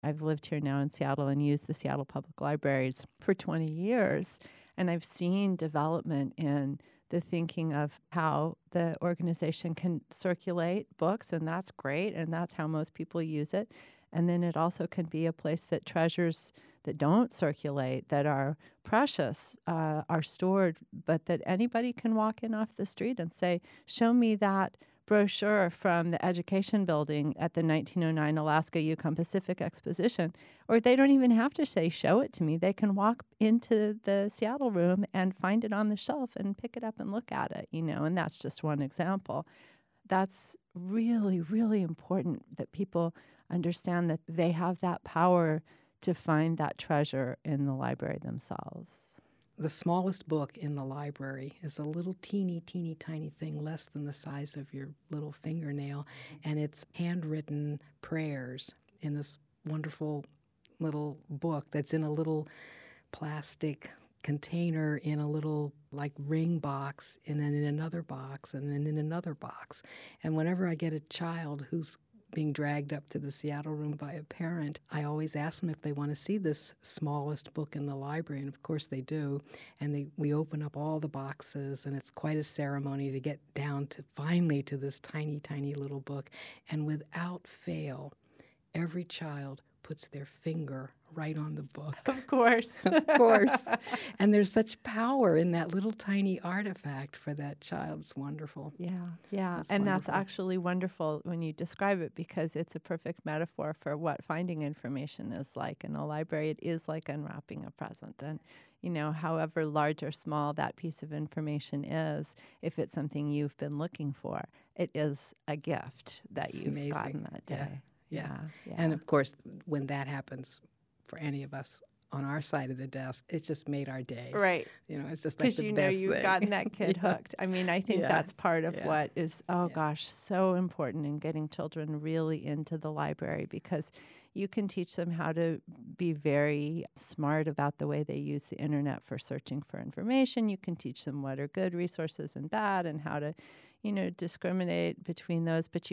I've lived here now in Seattle and used the Seattle Public Libraries for 20 years, and I've seen development in the thinking of how the organization can circulate books, and that's great, and that's how most people use it. And then it also can be a place that treasures that don't circulate, that are precious, are stored, but that anybody can walk in off the street and say, show me that brochure from the Education Building at the 1909 Alaska Yukon Pacific Exposition. Or they don't even have to say, show it to me. They can walk into the Seattle room and find it on the shelf and pick it up and look at it, and that's just one example. That's really, really important that people understand that they have that power to find that treasure in the library themselves. The smallest book in the library is a little teeny tiny thing, less than the size of your little fingernail, and it's handwritten prayers in this wonderful little book that's in a little plastic container in a little like ring box, and then in another box, and then in another box. And whenever I get a child who's being dragged up to the Seattle room by a parent, I always ask them if they want to see this smallest book in the library, and of course they do. And we open up all the boxes, and it's quite a ceremony to get down to finally to this tiny little book. And without fail, every child puts their finger right on the book. Of course. Of course. And there's such power in that little tiny artifact for that child. It's wonderful. Yeah. That's And wonderful. that's actually wonderful when you describe it, because it's a perfect metaphor for what finding information is like. In a library, it is like unwrapping a present. And, however large or small that piece of information is, if it's something you've been looking for, it is a gift that It's you've amazing. gotten that day. Yeah. And of course, when that happens for any of us on our side of the desk, it just made our day. Right. It's just like the best thing. Because you've gotten that kid hooked. I mean, I think that's part of what is, so important in getting children really into the library, because you can teach them how to be very smart about the way they use the internet for searching for information. You can teach them what are good resources and bad, and how to, discriminate between those. But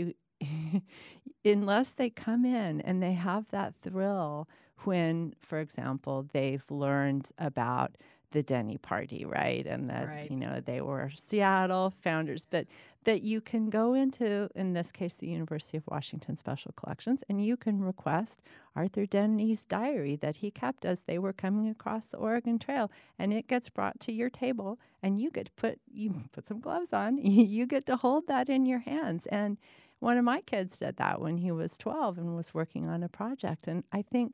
unless they come in and they have that thrill when, for example, they've learned about the Denny Party, right? And that, they were Seattle founders, but that you can go into, in this case, the University of Washington Special Collections, and you can request Arthur Denny's diary that he kept as they were coming across the Oregon Trail, and it gets brought to your table, and you get to put some gloves on, you get to hold that in your hands. And one of my kids did that when he was 12 and was working on a project. And I think,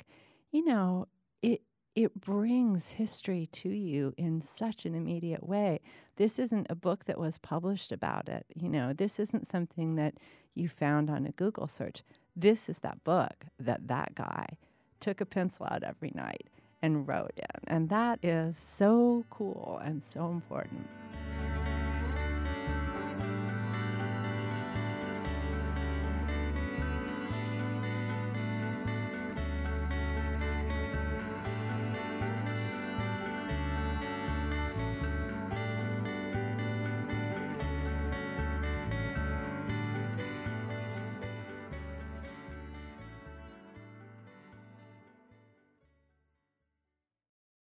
it brings history to you in such an immediate way. This isn't a book that was published about it. This isn't something that you found on a Google search. This is that book that guy took a pencil out every night and wrote in. And that is so cool and so important.